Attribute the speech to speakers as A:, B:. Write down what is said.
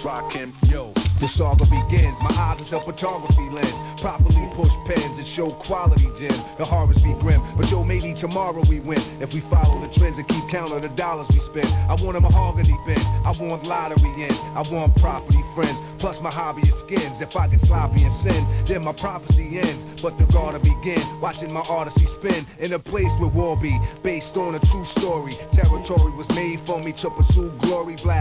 A: Rockin', yo. The saga begins, my eyes is the photography lens. Properly push pens and show quality gems. The harvest be grim, but yo, maybe tomorrow we win. If we follow the trends and keep count of the dollars we spend. I want a mahogany bin, I want lottery in. I want property friends, plus my hobby is skins. If I get sloppy and sin, then my prophecy ends. But the gotta begin, watching my odyssey spin. In a place where war be, based on a true story. Territory was made for me to pursue glory. Black